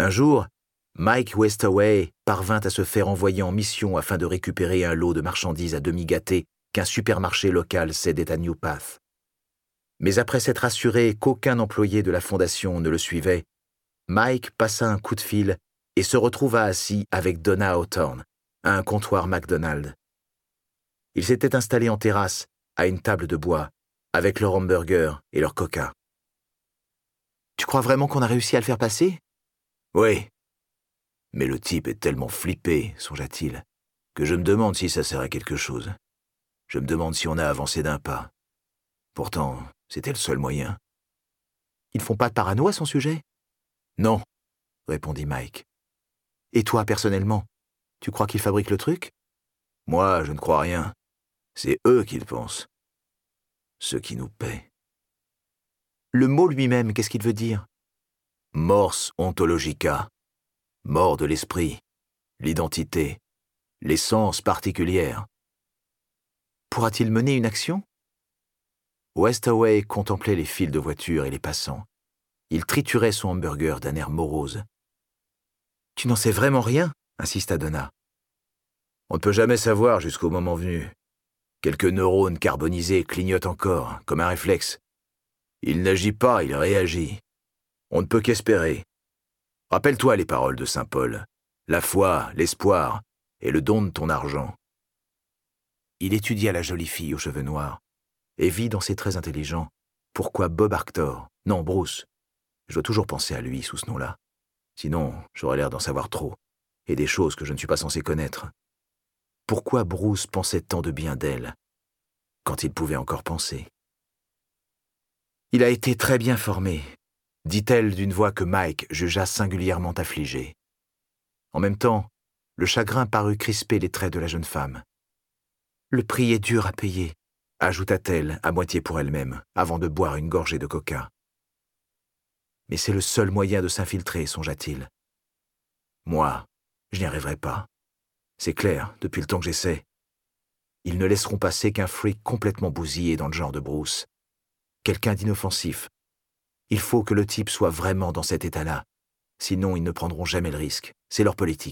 Un jour, Mike Westaway parvint à se faire envoyer en mission afin de récupérer un lot de marchandises à demi gâtées qu'un supermarché local cédait à Newpath. Mais après s'être assuré qu'aucun employé de la fondation ne le suivait, Mike passa un coup de fil et se retrouva assis avec Donna Hawthorne, à un comptoir McDonald's. Ils s'étaient installés en terrasse, à une table de bois, avec leur hamburger et leur coca. « Tu crois vraiment qu'on a réussi à le faire passer ?»« Oui. Mais le type est tellement flippé, songea-t-il, que je me demande si ça sert à quelque chose. Je me demande si on a avancé d'un pas. Pourtant, c'était le seul moyen. »« Ils font pas de parano à son sujet ?»« Non, » répondit Mike. « Et toi, personnellement, tu crois qu'ils fabriquent le truc ?»« Moi, je ne crois rien. C'est eux qui le pensent. Ceux qui nous paient. » Le mot lui-même, qu'est-ce qu'il veut dire ? Mors ontologica. Mort de l'esprit, l'identité, l'essence particulière. Pourra-t-il mener une action ? Westaway contemplait les files de voitures et les passants. Il triturait son hamburger d'un air morose. « Tu n'en sais vraiment rien ?» insista Donna. « On ne peut jamais savoir jusqu'au moment venu. Quelques neurones carbonisés clignotent encore, comme un réflexe. Il n'agit pas, il réagit. On ne peut qu'espérer. Rappelle-toi les paroles de saint Paul. La foi, l'espoir et le don de ton argent. » Il étudia la jolie fille aux cheveux noirs et vit dans ses traits intelligents pourquoi Bob Arctor, non Bruce, je dois toujours penser à lui sous ce nom-là. Sinon, j'aurais l'air d'en savoir trop, et des choses que je ne suis pas censé connaître. Pourquoi Bruce pensait tant de bien d'elle, quand il pouvait encore penser ? « Il a été très bien formé, » dit-elle d'une voix que Mike jugea singulièrement affligée. En même temps, le chagrin parut crisper les traits de la jeune femme. « Le prix est dur à payer, » ajouta-t-elle à moitié pour elle-même, avant de boire une gorgée de coca. « Mais c'est le seul moyen de s'infiltrer, songea-t-il. Moi, je n'y arriverai pas. C'est clair, depuis le temps que j'essaie. Ils ne laisseront passer qu'un freak complètement bousillé dans le genre de Bruce. Quelqu'un d'inoffensif. Il faut que le type soit vraiment dans cet état-là. Sinon, ils ne prendront jamais le risque. C'est leur politique. »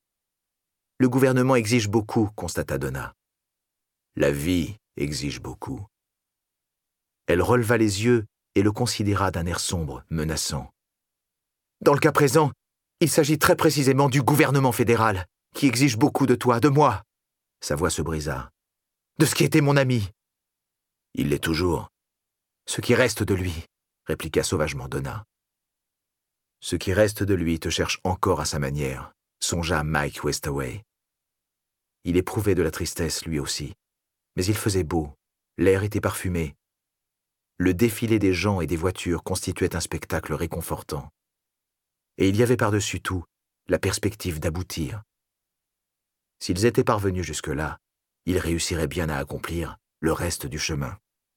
« Le gouvernement exige beaucoup, » constata Donna. « La vie exige beaucoup. » Elle releva les yeux et le considéra d'un air sombre, menaçant. « Dans le cas présent, il s'agit très précisément du gouvernement fédéral, qui exige beaucoup de toi, de moi. » Sa voix se brisa. « De ce qui était mon ami. »« Il l'est toujours. »« Ce qui reste de lui, » répliqua sauvagement Donna. « Ce qui reste de lui te cherche encore à sa manière, » songea Mike Westaway. Il éprouvait de la tristesse, lui aussi. Mais il faisait beau, l'air était parfumé. Le défilé des gens et des voitures constituait un spectacle réconfortant. Et il y avait par-dessus tout la perspective d'aboutir. S'ils étaient parvenus jusque-là, ils réussiraient bien à accomplir le reste du chemin.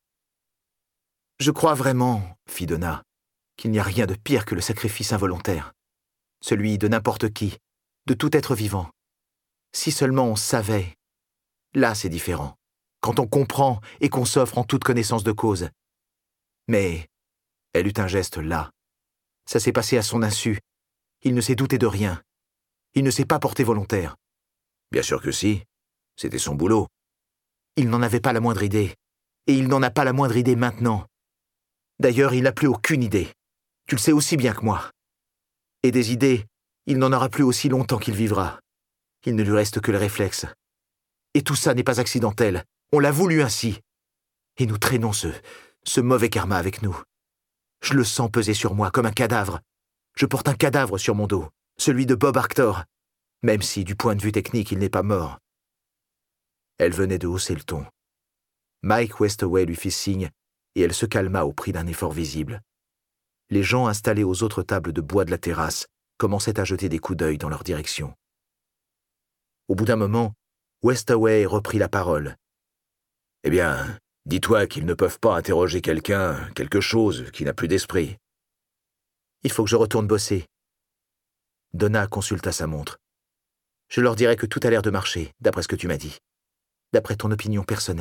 « Je crois vraiment, » fit Donna, « qu'il n'y a rien de pire que le sacrifice involontaire. Celui de n'importe qui, de tout être vivant. Si seulement on savait. Là, c'est différent. Quand on comprend et qu'on s'offre en toute connaissance de cause. Mais elle eut un geste là. Ça s'est passé à son insu. Il ne s'est douté de rien. Il ne s'est pas porté volontaire. » « Bien sûr que si. C'était son boulot. » « Il n'en avait pas la moindre idée. Et il n'en a pas la moindre idée maintenant. D'ailleurs, il n'a plus aucune idée. Tu le sais aussi bien que moi. Et des idées, il n'en aura plus aussi longtemps qu'il vivra. Il ne lui reste que le réflexe. Et tout ça n'est pas accidentel. On l'a voulu ainsi. Et nous traînons ce mauvais karma avec nous. Je le sens peser sur moi comme un cadavre. Je porte un cadavre sur mon dos, celui de Bob Arctor, même si, du point de vue technique, il n'est pas mort. » Elle venait de hausser le ton. Mike Westaway lui fit signe et elle se calma au prix d'un effort visible. Les gens installés aux autres tables de bois de la terrasse commençaient à jeter des coups d'œil dans leur direction. Au bout d'un moment, Westaway reprit la parole. « Eh bien, dis-toi qu'ils ne peuvent pas interroger quelque chose qui n'a plus d'esprit. »« Il faut que je retourne bosser. » Donna consulta sa montre. « Je leur dirai que tout a l'air de marcher, d'après ce que tu m'as dit. D'après ton opinion personnelle. »«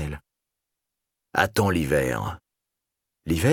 Attends l'hiver. »« L'hiver ?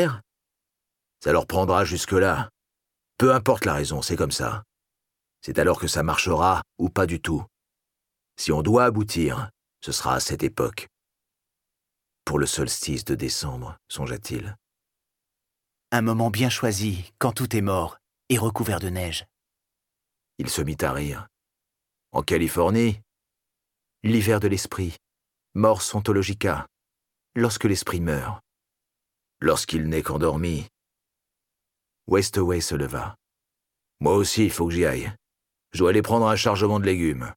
Ça leur prendra jusque-là. Peu importe la raison, c'est comme ça. C'est alors que ça marchera ou pas du tout. Si on doit aboutir, ce sera à cette époque. Pour le solstice de décembre, songea-t-il. Un moment bien choisi, quand tout est mort et recouvert de neige. Il se mit à rire. En Californie, l'hiver de l'esprit, mors ontologica, lorsque l'esprit meurt. Lorsqu'il n'est qu'endormi. Westaway se leva. Moi aussi, il faut que j'y aille. Je dois aller prendre un chargement de légumes.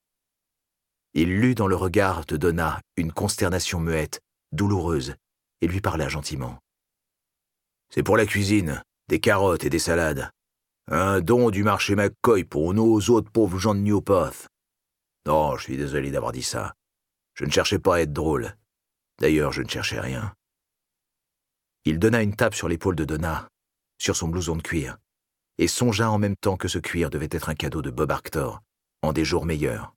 Il lut dans le regard de Donna une consternation muette, douloureuse, et lui parla gentiment. C'est pour la cuisine, des carottes et des salades. Un don du marché McCoy pour nos autres pauvres gens de Newport. Non, je suis désolé d'avoir dit ça. Je ne cherchais pas à être drôle. D'ailleurs, je ne cherchais rien. Il donna une tape sur l'épaule de Donna, sur son blouson de cuir, et songea en même temps que ce cuir devait être un cadeau de Bob Arctor, en des jours meilleurs.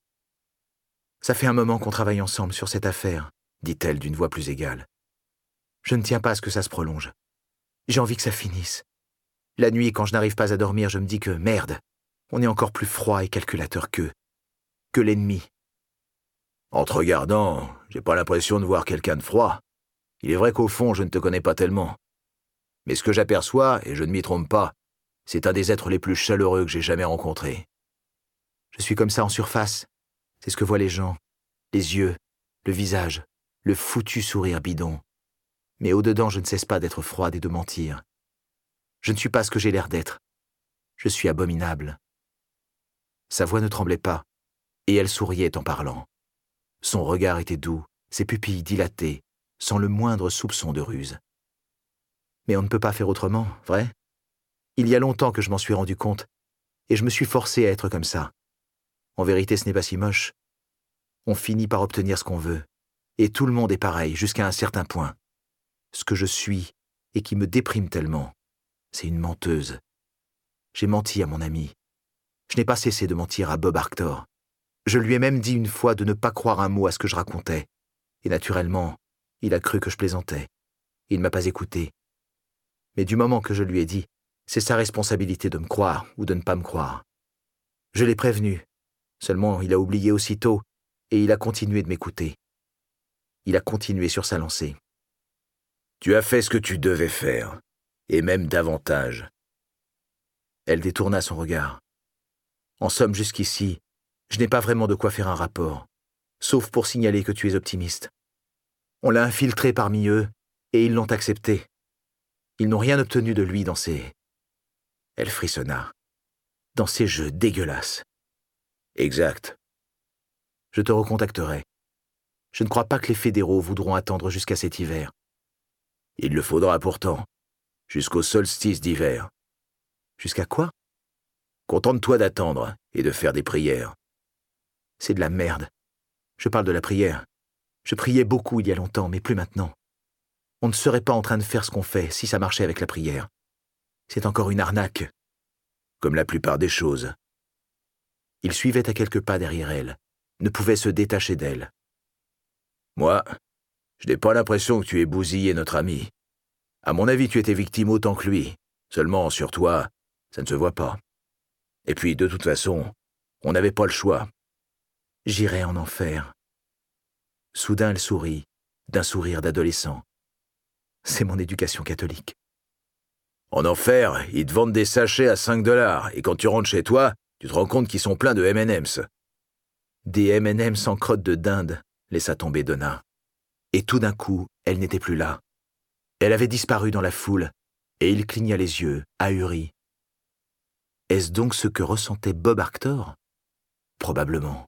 « Ça fait un moment qu'on travaille ensemble sur cette affaire, » dit-elle d'une voix plus égale. « Je ne tiens pas à ce que ça se prolonge. J'ai envie que ça finisse. La nuit, quand je n'arrive pas à dormir, je me dis que, merde, on est encore plus froid et calculateur qu'eux, que l'ennemi. » En te regardant, j'ai pas l'impression de voir quelqu'un de froid. Il est vrai qu'au fond, je ne te connais pas tellement. Mais ce que j'aperçois, et je ne m'y trompe pas, c'est un des êtres les plus chaleureux que j'ai jamais rencontrés. Je suis comme ça en surface. C'est ce que voient les gens. Les yeux, le visage, le foutu sourire bidon. Mais au-dedans, je ne cesse pas d'être froide et de mentir. Je ne suis pas ce que j'ai l'air d'être. Je suis abominable. Sa voix ne tremblait pas, et elle souriait en parlant. Son regard était doux, ses pupilles dilatées, sans le moindre soupçon de ruse. Mais on ne peut pas faire autrement, vrai? Il y a longtemps que je m'en suis rendu compte, et je me suis forcé à être comme ça. En vérité, ce n'est pas si moche. On finit par obtenir ce qu'on veut, et tout le monde est pareil jusqu'à un certain point. Ce que je suis, et qui me déprime tellement, c'est une menteuse. J'ai menti à mon ami. Je n'ai pas cessé de mentir à Bob Arctor. Je lui ai même dit une fois de ne pas croire un mot à ce que je racontais, et naturellement, il a cru que je plaisantais. Il ne m'a pas écouté. Mais du moment que je lui ai dit, c'est sa responsabilité de me croire ou de ne pas me croire. Je l'ai prévenu. Seulement, il a oublié aussitôt, et il a continué de m'écouter. Il a continué sur sa lancée. Tu as fait ce que tu devais faire, et même davantage. Elle détourna son regard. En somme, jusqu'ici, je n'ai pas vraiment de quoi faire un rapport, sauf pour signaler que tu es optimiste. On l'a infiltré parmi eux, et ils l'ont accepté. Ils n'ont rien obtenu de lui dans ces... Elle frissonna. Dans ces jeux dégueulasses. Exact. Je te recontacterai. Je ne crois pas que les fédéraux voudront attendre jusqu'à cet hiver. Il le faudra pourtant, jusqu'au solstice d'hiver. Jusqu'à quoi? Contente-toi d'attendre et de faire des prières. C'est de la merde. Je parle de la prière. Je priais beaucoup il y a longtemps, mais plus maintenant. On ne serait pas en train de faire ce qu'on fait si ça marchait avec la prière. C'est encore une arnaque. Comme la plupart des choses. Il suivait à quelques pas derrière elle, ne pouvait se détacher d'elle. Moi, je n'ai pas l'impression que tu aies bousillé notre ami. À mon avis, tu étais victime autant que lui. Seulement, sur toi, ça ne se voit pas. Et puis, de toute façon, on n'avait pas le choix. J'irai en enfer. Soudain, elle sourit, d'un sourire d'adolescent. C'est mon éducation catholique. En enfer, ils te vendent des sachets à 5 $, et quand tu rentres chez toi, tu te rends compte qu'ils sont pleins de M&M's. Des M&M's en crotte de dinde, laissa tomber Donna. Et tout d'un coup, elle n'était plus là. Elle avait disparu dans la foule, et il cligna les yeux, ahuri. Est-ce donc ce que ressentait Bob Arctor? Probablement.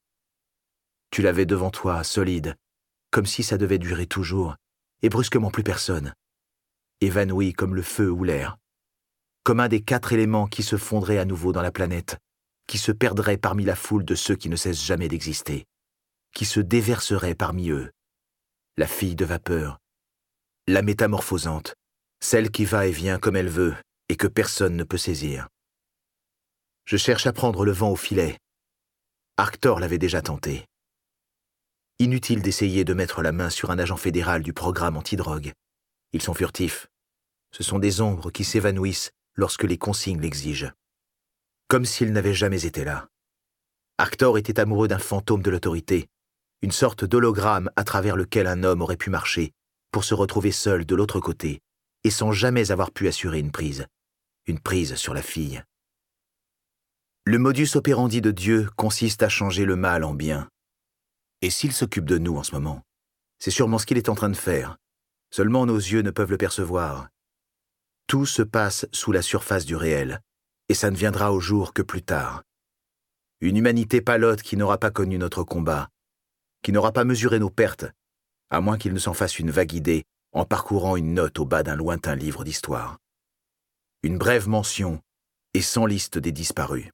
Tu l'avais devant toi, solide, comme si ça devait durer toujours, et brusquement plus personne. Évanoui comme le feu ou l'air. Comme un des 4 éléments qui se fondraient à nouveau dans la planète, qui se perdraient parmi la foule de ceux qui ne cessent jamais d'exister, qui se déverseraient parmi eux. La fille de vapeur, la métamorphosante, celle qui va et vient comme elle veut et que personne ne peut saisir. Je cherche à prendre le vent au filet. Arctor l'avait déjà tenté. Inutile d'essayer de mettre la main sur un agent fédéral du programme antidrogue. Ils sont furtifs. Ce sont des ombres qui s'évanouissent lorsque les consignes l'exigent. Comme s'il n'avait jamais été là. Arctor était amoureux d'un fantôme de l'autorité, une sorte d'hologramme à travers lequel un homme aurait pu marcher pour se retrouver seul de l'autre côté et sans jamais avoir pu assurer une prise sur la fille. Le modus operandi de Dieu consiste à changer le mal en bien. Et s'il s'occupe de nous en ce moment, c'est sûrement ce qu'il est en train de faire. Seulement nos yeux ne peuvent le percevoir. Tout se passe sous la surface du réel, et ça ne viendra au jour que plus tard. Une humanité palote qui n'aura pas connu notre combat, qui n'aura pas mesuré nos pertes, à moins qu'il ne s'en fasse une vague idée en parcourant une note au bas d'un lointain livre d'histoire. Une brève mention et sans liste des disparus.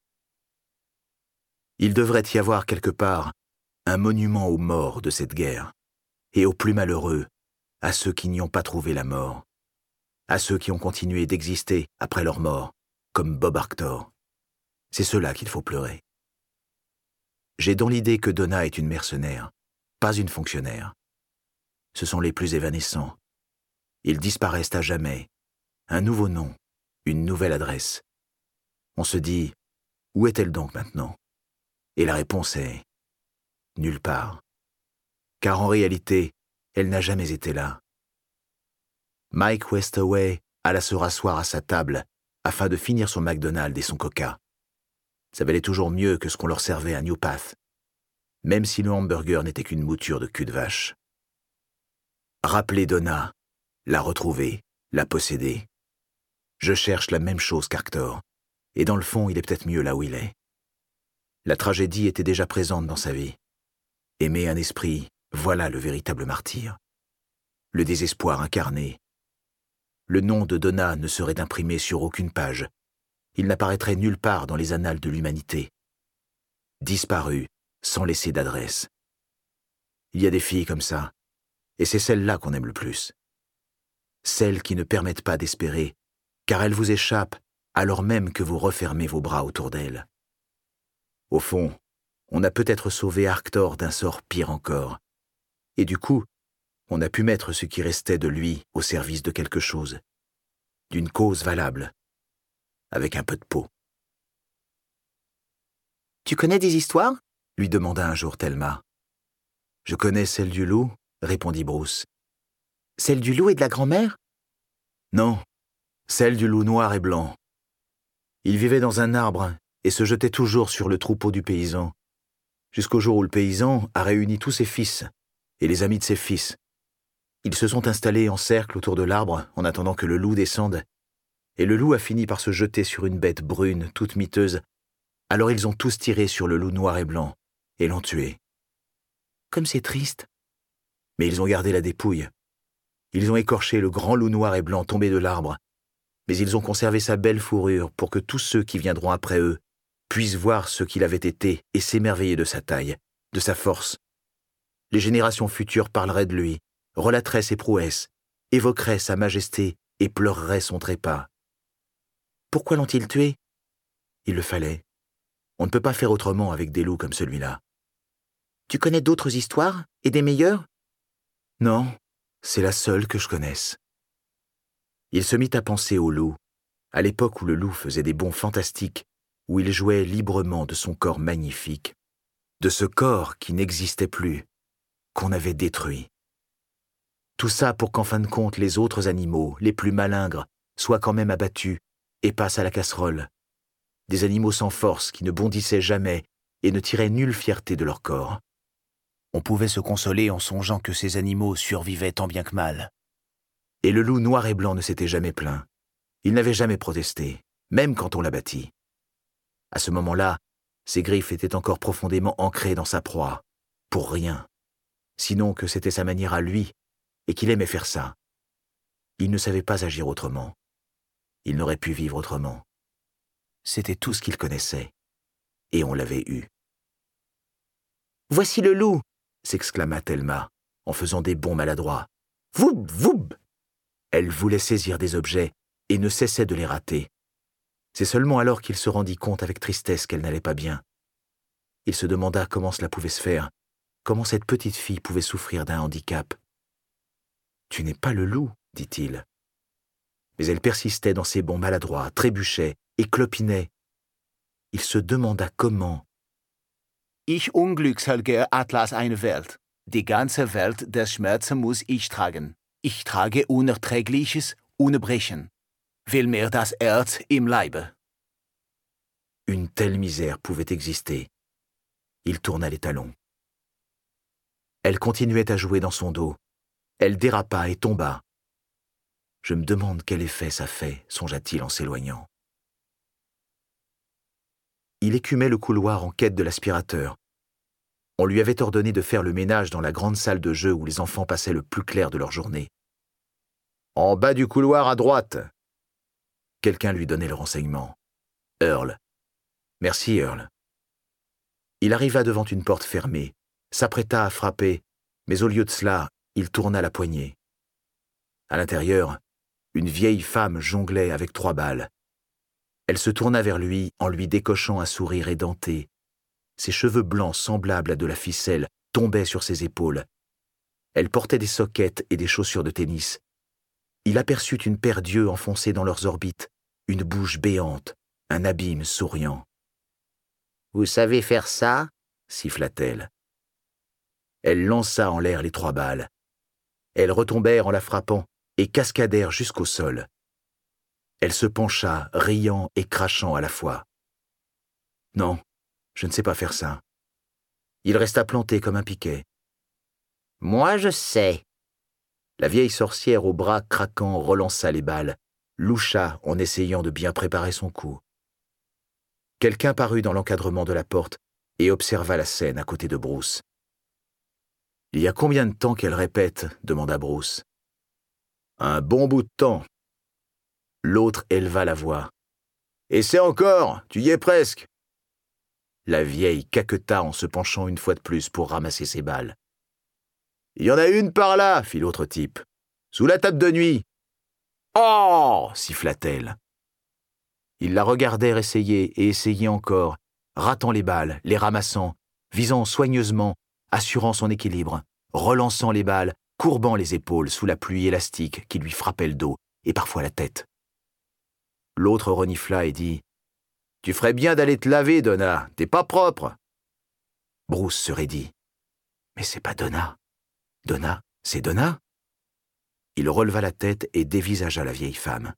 Il devrait y avoir quelque part un monument aux morts de cette guerre, et aux plus malheureux, à ceux qui n'y ont pas trouvé la mort, à ceux qui ont continué d'exister après leur mort, comme Bob Arctor. C'est cela qu'il faut pleurer. J'ai dans l'idée que Donna est une mercenaire, pas une fonctionnaire. Ce sont les plus évanescents. Ils disparaissent à jamais. Un nouveau nom, une nouvelle adresse. On se dit, où est-elle donc maintenant? Et la réponse est, nulle part. Car en réalité, elle n'a jamais été là. Mike Westaway alla se rasseoir à sa table afin de finir son McDonald's et son Coca. Ça valait toujours mieux que ce qu'on leur servait à New Path, même si le hamburger n'était qu'une mouture de cul de vache. Rappeler Donna, la retrouver, la posséder. Je cherche la même chose qu'Arctor, et dans le fond, il est peut-être mieux là où il est. La tragédie était déjà présente dans sa vie. Aimer un esprit, voilà le véritable martyr. Le désespoir incarné. Le nom de Donna ne serait imprimé sur aucune page. Il n'apparaîtrait nulle part dans les annales de l'humanité. Disparu, sans laisser d'adresse. Il y a des filles comme ça, et c'est celles-là qu'on aime le plus. Celles qui ne permettent pas d'espérer, car elles vous échappent alors même que vous refermez vos bras autour d'elles. Au fond, on a peut-être sauvé Arctor d'un sort pire encore. Et du coup, on a pu mettre ce qui restait de lui au service de quelque chose, d'une cause valable, avec un peu de peau. « Tu connais des histoires ?» lui demanda un jour Thelma. « Je connais celle du loup, » répondit Bruce. « Celle du loup et de la grand-mère ?»« Non, celle du loup noir et blanc. Il vivait dans un arbre et se jetait toujours sur le troupeau du paysan, jusqu'au jour où le paysan a réuni tous ses fils et les amis de ses fils. Ils se sont installés en cercle autour de l'arbre en attendant que le loup descende, et le loup a fini par se jeter sur une bête brune, toute miteuse. Alors ils ont tous tiré sur le loup noir et blanc et l'ont tué. Comme c'est triste. Mais ils ont gardé la dépouille. Ils ont écorché le grand loup noir et blanc tombé de l'arbre, mais ils ont conservé sa belle fourrure pour que tous ceux qui viendront après eux puissent voir ce qu'il avait été et s'émerveiller de sa taille, de sa force. Les générations futures parleraient de lui, relateraient ses prouesses, évoqueraient sa majesté et pleureraient son trépas. Pourquoi l'ont-ils tué? Il le fallait. On ne peut pas faire autrement avec des loups comme celui-là. Tu connais d'autres histoires, et des meilleures? Non, c'est la seule que je connaisse. Il se mit à penser au loup, à l'époque où le loup faisait des bonds fantastiques, où il jouait librement de son corps magnifique, de ce corps qui n'existait plus, qu'on avait détruit. Tout ça pour qu'en fin de compte, les autres animaux, les plus malingres, soient quand même abattus et passent à la casserole. Des animaux sans force qui ne bondissaient jamais et ne tiraient nulle fierté de leur corps. On pouvait se consoler en songeant que ces animaux survivaient tant bien que mal. Et le loup noir et blanc ne s'était jamais plaint. Il n'avait jamais protesté, même quand on l'abattit. À ce moment-là, ses griffes étaient encore profondément ancrées dans sa proie, pour rien. Sinon que c'était sa manière à lui, et qu'il aimait faire ça. Il ne savait pas agir autrement. Il n'aurait pu vivre autrement. C'était tout ce qu'il connaissait, et on l'avait eu. « Voici le loup !» s'exclama Thelma, en faisant des bonds maladroits. « Voub, voub !» Elle voulait saisir des objets, et ne cessait de les rater. C'est seulement alors qu'il se rendit compte avec tristesse qu'elle n'allait pas bien. Il se demanda comment cela pouvait se faire, comment cette petite fille pouvait souffrir d'un handicap. « Tu n'es pas le loup, dit-il. » Mais elle persistait dans ses bonds maladroits, trébuchait et clopinait. Il se demanda comment. Ich Unglückshelge Atlas eine Welt. Die ganze Welt der Schmerzen muss ich tragen. Ich trage Unerträgliches ohne Brechen. Will mir das Erz im Leibe. Une telle misère pouvait exister. Il tourna les talons. Elle continuait à jouer dans son dos. Elle dérapa et tomba. Je me demande quel effet ça fait, songea-t-il en s'éloignant. Il écumait le couloir en quête de l'aspirateur. On lui avait ordonné de faire le ménage dans la grande salle de jeu où les enfants passaient le plus clair de leur journée. « En bas du couloir à droite !» Quelqu'un lui donnait le renseignement. Earl. « Merci, Earl. » Il arriva devant une porte fermée, s'apprêta à frapper, mais au lieu de cela, il tourna la poignée. À l'intérieur, une vieille femme jonglait avec 3 balles. Elle se tourna vers lui en lui décochant un sourire édenté. Ses cheveux blancs semblables à de la ficelle tombaient sur ses épaules. Elle portait des soquettes et des chaussures de tennis. Il aperçut une paire d'yeux enfoncés dans leurs orbites, une bouche béante, un abîme souriant. « Vous savez faire ça ?» siffla-t-elle. Elle lança en l'air les 3 balles. Elles retombèrent en la frappant et cascadèrent jusqu'au sol. Elle se pencha, riant et crachant à la fois. « Non, je ne sais pas faire ça. » Il resta planté comme un piquet. « Moi, je sais. » La vieille sorcière aux bras craquants relança les balles, loucha en essayant de bien préparer son coup. Quelqu'un parut dans l'encadrement de la porte et observa la scène à côté de Bruce. « Il y a combien de temps qu'elle répète ?» demanda Bruce. « Un bon bout de temps. » L'autre éleva la voix. « Essaie encore, tu y es presque !» La vieille caqueta en se penchant une fois de plus pour ramasser ses balles. « Il y en a une par là !» fit l'autre type. « Sous la table de nuit !»« Oh !» siffla-t-elle. Ils la regardèrent essayer et essayer encore, ratant les balles, les ramassant, visant soigneusement, assurant son équilibre, relançant les balles, courbant les épaules sous la pluie élastique qui lui frappait le dos et parfois la tête. L'autre renifla et dit « Tu ferais bien d'aller te laver, Donna, t'es pas propre !» Bruce se raidit. « Mais c'est pas Donna. Donna, c'est Donna ?» Il releva la tête et dévisagea la vieille femme.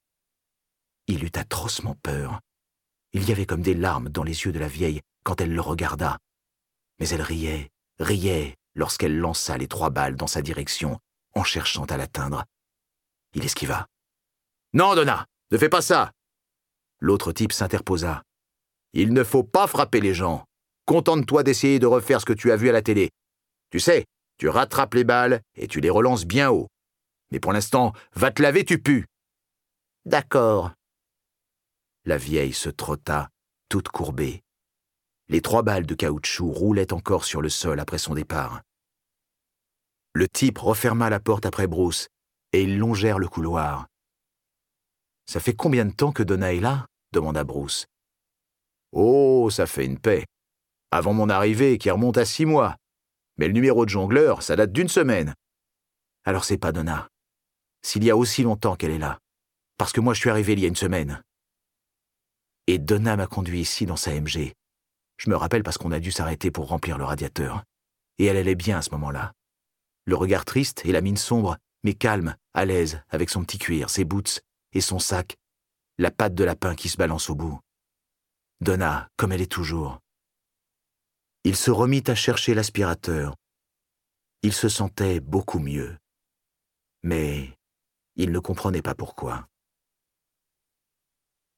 Il eut atrocement peur. Il y avait comme des larmes dans les yeux de la vieille quand elle le regarda. Mais elle riait, riait lorsqu'elle lança les 3 balles dans sa direction en cherchant à l'atteindre. Il esquiva. « Non, Donna, ne fais pas ça !» L'autre type s'interposa. « Il ne faut pas frapper les gens. Contente-toi d'essayer de refaire ce que tu as vu à la télé. Tu sais, tu rattrapes les balles et tu les relances bien haut. Mais pour l'instant, va te laver, tu pues. »« D'accord. » La vieille se trotta, toute courbée. Les 3 balles de caoutchouc roulaient encore sur le sol après son départ. Le type referma la porte après Bruce et ils longèrent le couloir. « Ça fait combien de temps que Donna est là ?» demanda Bruce. « Oh, ça fait une paix. Avant mon arrivée, qui remonte à 6 mois. Mais le numéro de jongleur, ça date d'1 semaine. » « Alors c'est pas Donna. S'il y a aussi longtemps qu'elle est là. Parce que moi je suis arrivé il y a 1 semaine. » Et Donna m'a conduit ici dans sa MG. Je me rappelle parce qu'on a dû s'arrêter pour remplir le radiateur. Et elle allait bien à ce moment-là. Le regard triste et la mine sombre, mais calme, à l'aise, avec son petit cuir, ses boots et son sac, la patte de lapin qui se balance au bout. Donna, comme elle est toujours. Il se remit à chercher l'aspirateur. Il se sentait beaucoup mieux. Mais il ne comprenait pas pourquoi.